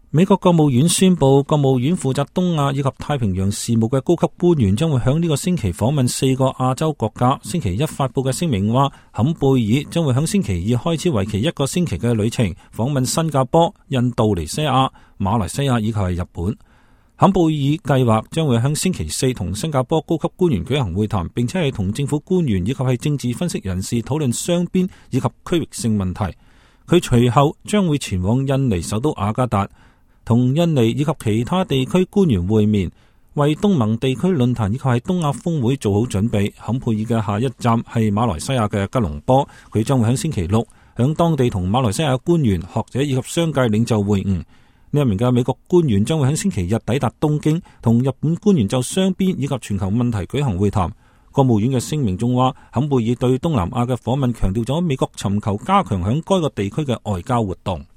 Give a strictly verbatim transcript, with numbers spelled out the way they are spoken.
美國國務院宣布，國務院負責東亞以及太平洋事務嘅高級官員將會喺呢個星期訪問四個亞洲國家。星期一發佈嘅聲明話，坎貝爾將會喺星期二開始為期一個星期嘅旅程，訪問新加坡、印度尼西亞、馬來西亞以及係日本。坎貝爾計劃將會喺星期四同新加坡高級官員舉行會談，並且係同政府官員以及係政治分析人士討論雙邊以及區域性問題。佢隨後將會前往印尼首都雅加達，同印尼以及其他地區官員會面，為東盟地區論壇以及係東亞峰會做好準備。坎貝爾嘅下一站係馬來西亞嘅吉隆坡，佢將會喺星期六響當地同馬來西亞官員、學者以及商界領袖會晤。呢一名嘅美國官員將會喺星期日抵達東京，同日本官員就雙邊以及全球問題舉行會談。國務院嘅聲明中話，坎貝爾對東南亞嘅訪問強調咗美國尋求加強響該個地區嘅外交活動。